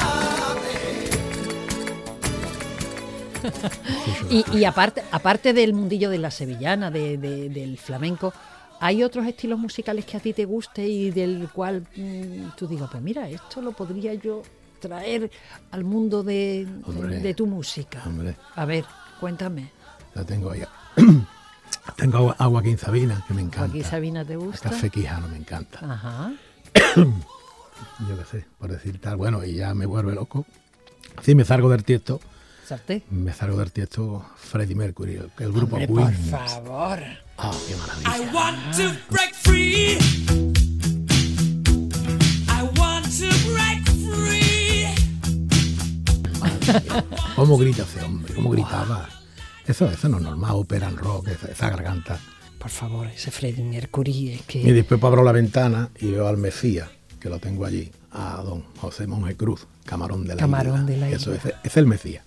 granate. Y aparte del mundillo de la sevillana, del flamenco, ¿hay otros estilos musicales que a ti te guste y del cual tú digas, pues mira, esto lo podría yo traer al mundo Hombre, de tu música? hombre. A ver, cuéntame. La tengo ahí. Tengo a Joaquín Sabina, que me encanta. ¿Joaquín Sabina te A gusta? Café Quijano me encanta. Ajá. Yo qué sé, por decir tal. Bueno, y ya me vuelve loco. Sí, me salgo del Tiesto. ¿Sarte? Me salgo del Tiesto Freddie Mercury, el grupo Hombre, Queen. por favor. Ah, qué maravilla. I want to break free. I want to break free. ¿Cómo grita ese hombre? ¿Cómo gritaba? Eso no es normal, ópera en rock, esa garganta. Por favor, ese Freddie Mercury es Y que... después abro la ventana y veo al Mesías, que lo tengo allí, a don José Monje Cruz, Camarón de la Camarón Isla. de la Isla. Eso es el Mesías.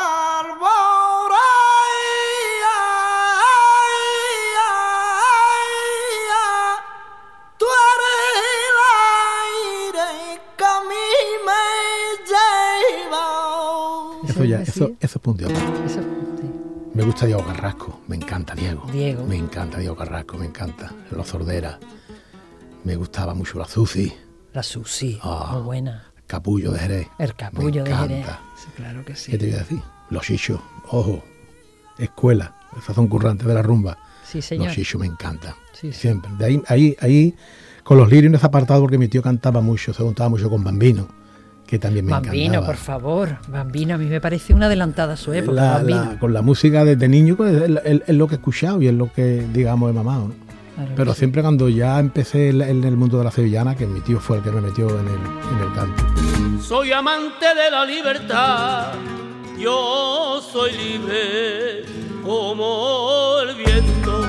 Tú eres el aire que a mí me lleva. Eso ya, es eso Mesías. es punto y aparte. Eso, sí. Me gusta Diego Carrasco, me encanta Diego. Diego. Me encanta Diego Carrasco, me encanta. Los Sorderas. Me gustaba mucho la Susi, La Susi, Ah. muy buena. Capullo de Jerez. El capullo Me de Jerez. encanta. Sí, claro que sí. ¿Qué te voy a decir? Los Chichos, ojo, escuela, esos son currantes de la rumba. Sí, señor. Los Chichos me encantan, Sí, sí. siempre. De ahí, con los lirios en ese apartado, porque mi tío cantaba mucho, se juntaba mucho con Bambino, que también me Bambino, encantaba. por favor. Bambino, a mí me parece una adelantada a su época, Bambino. Con la música desde niño, pues, es lo que he escuchado y es lo que, digamos, he mamado, ¿no? Claro que Pero sí. siempre cuando ya empecé en el mundo de la sevillana, que mi tío fue el que me metió en el canto. Soy amante de la libertad, yo soy libre como el viento.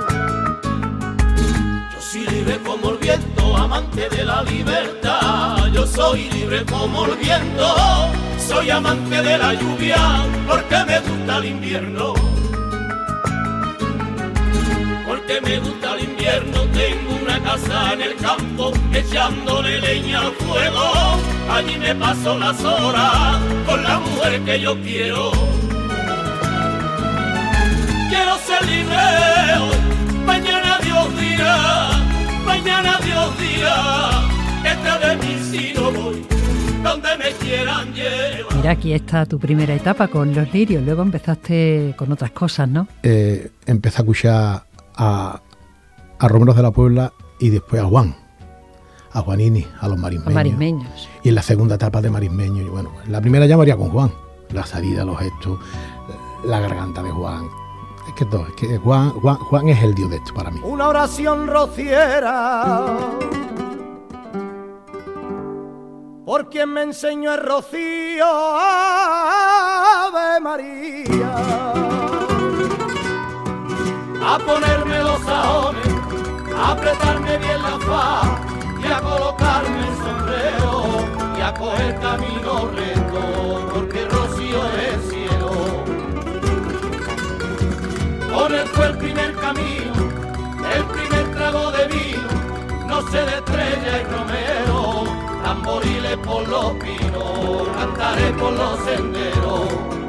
Yo soy libre como el viento, amante de la libertad. Yo soy libre como el viento, soy amante de la lluvia, porque me gusta el invierno. Porque me gusta el invierno, tengo una casa en el campo, echándole leña al fuego. Allí me paso las horas con la mujer que yo quiero. Quiero ser libre hoy, mañana Dios dirá, mañana Dios dirá. Esta de mí si no voy, donde me quieran llevar. Mira, aquí está tu primera etapa con los lirios, luego empezaste con otras cosas, ¿no? Empecé a escuchar a Romeros de la Puebla y después a Juanini, a los marismeños. Los marismeños. Y en la segunda etapa de marismeños, y bueno, en la primera ya moría con Juan. La salida, los gestos, la garganta de Juan. Es que todo, es que Juan es el dios de esto para mí. Una oración rociera por quien me enseñó el rocío, Ave María. A ponerme los sajones, a apretarme bien la faz y a colocarme el sombrero y a coger camino recto, porque Rocío es cielo. Con él fue el primer camino, el primer trago de vino, noche de estrella y romero, tamboriles por los pinos, cantaré por los senderos.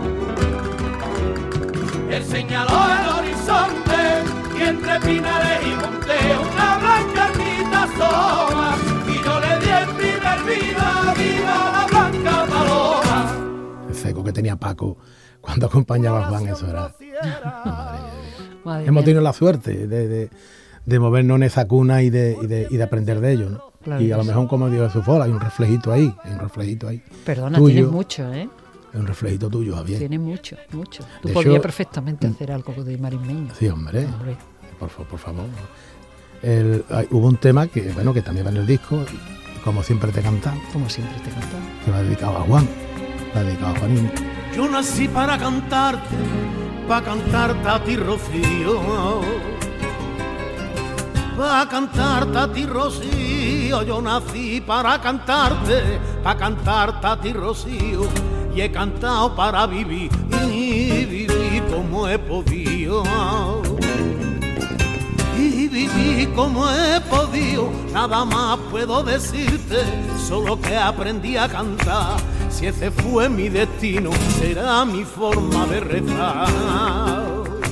Él señaló el horizonte y entre pinares y montes una blanca ermita asoma, y yo le di el primer viva, viva la blanca paloma. El seco que tenía Paco cuando acompañaba a Juan, eso era... Madre Hemos mía. tenido la suerte de movernos en esa cuna y de aprender de ello, ¿no? Claro Y a que lo sí. mejor, como digo Jesús, hay un reflejito ahí, Perdona, tuyo. tienes mucho, ¿eh? Hay un reflejito tuyo, Javier. Tienes mucho, mucho. Tú De podrías hecho, perfectamente hacer algo de marismeño. Sí, hombre. Hombre. Por favor. Hubo un tema que también va en el disco, Como siempre te cantaba, Como siempre te cantaba. que va dedicado a Juan, va dedicado a Juanini. Yo nací para cantarte a ti, Rocío. Para cantarte a ti, Rocío. Yo nací para cantarte a ti, Rocío. Y he cantado para vivir, y viví como he podido. Y viví como he podido, nada más puedo decirte, solo que aprendí a cantar. Si ese fue mi destino, será mi forma de rezar.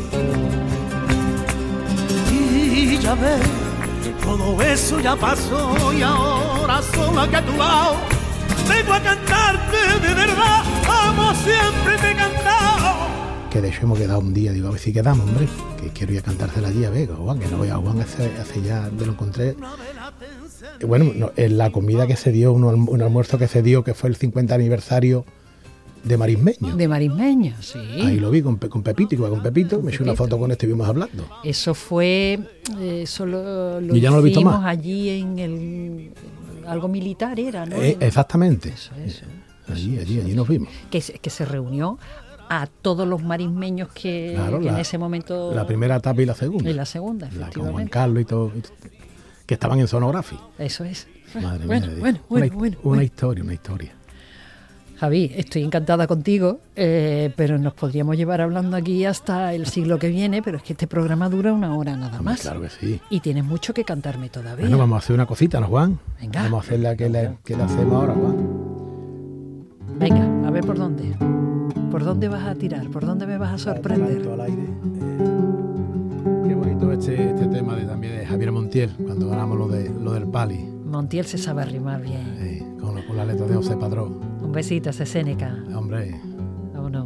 Y ya ves, todo eso ya pasó y ahora solo aquí a tu lado vengo a cantarte de verdad, como siempre te he cantado. Que de hecho hemos quedado un día, digo, a ver si quedamos, hombre, que quiero ir a cantársela allí a Vega, Juan, que no voy a Juan hace ya, me lo encontré. Y bueno, en la comida que se dio, un almuerzo que se dio, que fue el 50 aniversario de Marismeño. De marismeño, sí. Ahí lo vi con Pepito, iba con Pepito, me eché una foto con esto y vimos hablando. Eso fue, solo lo Y ya no lo he visto hicimos más. allí en el... Algo militar era, ¿no? Exactamente. Eso. Allí nos vimos. Que se reunió a todos los marismeños que, Claro, que en ese momento... La primera etapa y la segunda. Y la segunda, Con Juan efectivamente. Carlos y todo, que estaban en Sonography. Eso es. Madre Bueno, mía, bueno, una bueno. historia. Javi, estoy encantada contigo, pero nos podríamos llevar hablando aquí hasta el siglo que viene, pero es que este programa dura 1 hora nada Hombre, más. claro que sí. Y tienes mucho que cantarme todavía. Bueno, vamos a hacer una cosita, ¿no, Juan? Venga. Vamos a hacer la que le hacemos ahora, Juan. Venga, a ver por dónde. ¿Por dónde vas a tirar? ¿Por dónde me vas a sorprender? Canto al aire. Qué bonito este tema también de Javier Montiel, cuando ganamos lo del Pali, Montiel se sabe arrimar bien. con la letra de José Padrón. Un besito, Sesénica. Hombre, Vámonos.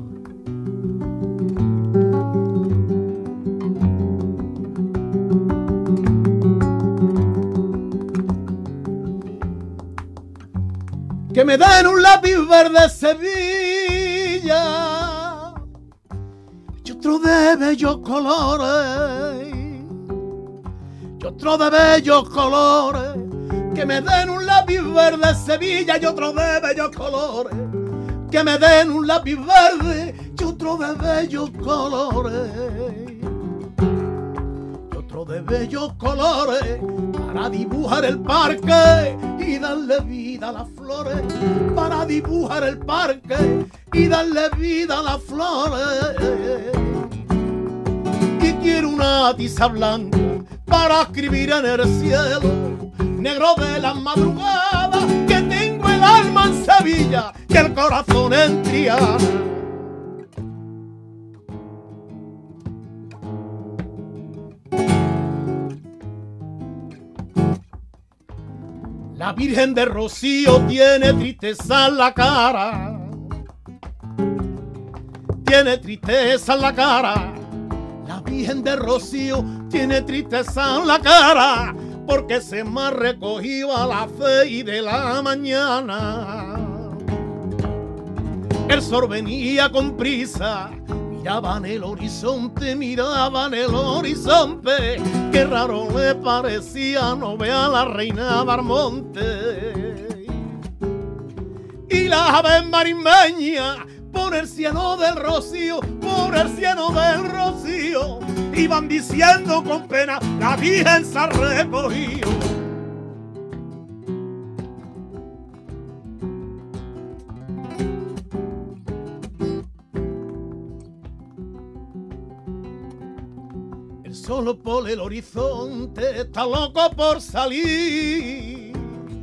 Que me den un lápiz verde Sevilla y otro de bellos colores, y otro de bellos colores. Que me den un lápiz verde Sevilla y otro de bellos colores. Que me den un lápiz verde y otro de bellos colores. Y otro de bellos colores para dibujar el parque y darle vida a las flores. Para dibujar el parque y darle vida a las flores. Y quiero una tiza blanca para escribir en el cielo, negro de las madrugadas, que tengo el alma en Sevilla y el corazón en Triana. La Virgen de Rocío tiene tristeza en la cara, tiene tristeza en la cara. La Virgen de Rocío tiene tristeza en la cara, porque se me ha recogido a las 6 de la mañana. El sol venía con prisa, miraba en el horizonte, qué raro le parecía no ver a la reina Barmonte. Y las aves marismeñas por el cielo del rocío, por el cielo del rocío, iban diciendo con pena, la Virgen se ha recogido. El sol por el horizonte está loco por salir.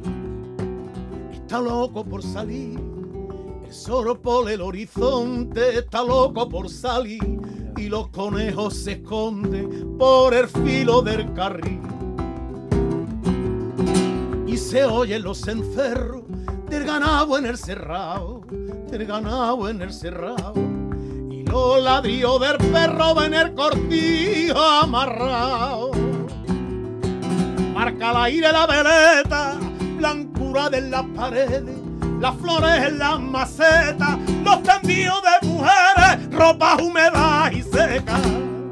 Está loco por salir. El sol por el horizonte está loco por salir. Y los conejos se esconden por el filo del carril. Y se oyen los encerros del ganado en el cerrado, del ganado en el cerrado. Y los ladrillos del perro en el cortijo amarrado. Marca el aire la veleta, blancura de las paredes, las flores en las macetas, los tendidos de mujeres, ropa húmeda y seca.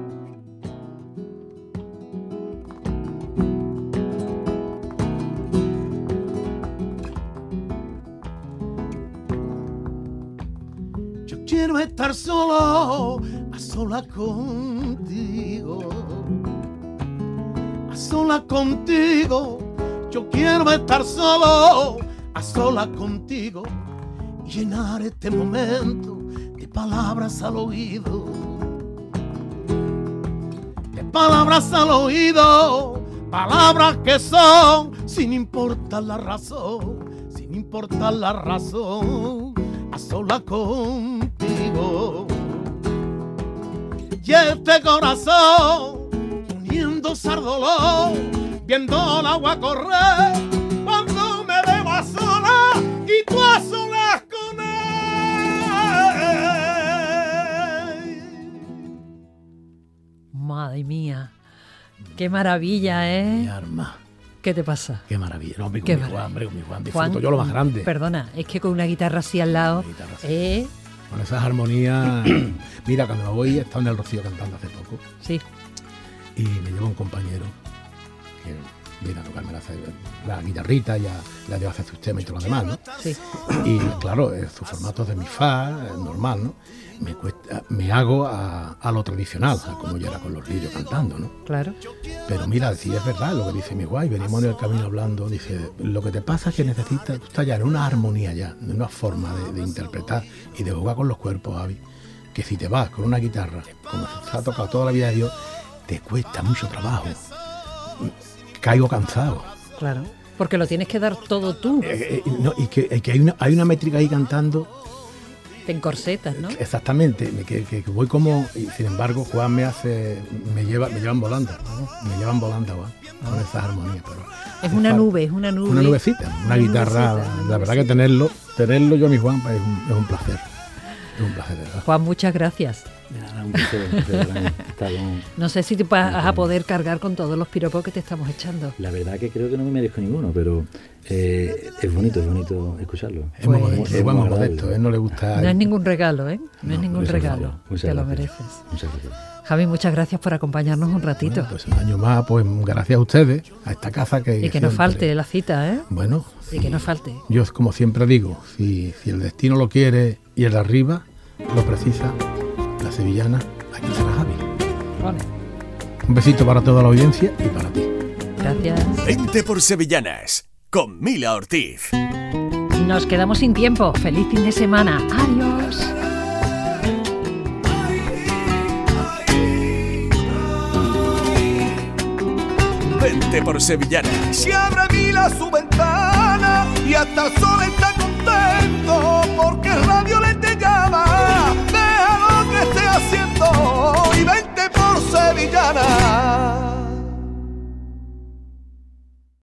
Yo quiero estar solo, a solas contigo, a solas contigo. Yo quiero estar solo, a solas contigo, y llenar este momento de palabras al oído, de palabras al oído, palabras que son sin importar la razón, sin importar la razón, a solas contigo. Y este corazón uniéndose al dolor, viendo el agua correr, cuando me veo a solas y tú a solas con él. Madre mía, qué maravilla, Mi ¿eh? arma. ¿Qué te pasa? Qué maravilla. No, hombre, Qué con mi Juan, maravilla. hombre, con mi Juan. Disfruto yo lo más grande. Perdona, es que con una guitarra así al lado, Una guitarra así. Con esas armonías. Mira, cuando me voy, he estado en el Rocío cantando hace poco. Sí, Y me lleva un compañero que viene a tocarme la guitarrita, ya la lleva a hacer sus temas y todo lo demás, ¿no? sí. Y claro, su formato es de mi fa, normal, ¿no? Me hago a lo tradicional, a como yo era con los ríos cantando, ¿no? Claro. Pero mira, sí es verdad lo que dice mi guay, venimos en el camino hablando, dice, lo que te pasa es que necesitas, tú estás ya en una armonía ya, en una forma de interpretar y de jugar con los cuerpos, Javi, que si te vas con una guitarra, como se ha tocado toda la vida de Dios, te cuesta mucho trabajo. Caigo cansado. Claro. Porque lo tienes que dar todo tú. No, y que hay una métrica ahí cantando. Te encorsetas, ¿no? Exactamente, que voy como, y sin embargo Juan me llevan volando, ¿no? Me llevan volando, Juan, con esas armonías. Pero Es una nube. una nubecita, una guitarra, nubecita, la verdad que tenerlo yo, mi Juan, es un placer. Es un placer, de verdad. Juan, muchas gracias. De nada, un placer, No sé si te vas a poder cargar con todos los piropos que te estamos echando. La verdad que creo que no me merezco ninguno, pero es bonito escucharlo. Es muy Pues- modesto, es muy modesto, no le gusta. No es ningún regalo, ¿eh? No es ningún Muchas regalo. gracias. Muchas Te lo gracias. mereces. Muchas gracias. Javi, muchas gracias por acompañarnos un ratito. Bueno, pues un año más, pues gracias a ustedes, a esta casa que... Y que no siempre- falte la cita, ¿eh? Bueno, Y que no falte. yo como siempre digo, si el destino lo quiere y el de arriba lo precisa, la sevillana, aquí estará Javi. Vale. Un besito para toda la audiencia y para ti. Gracias. Vente por Sevillanas con Mila Ortiz. Nos quedamos sin tiempo. Feliz fin de semana. Adiós. Vente por Sevillanas. Si abre Mila su ventana y hasta el sol está contento porque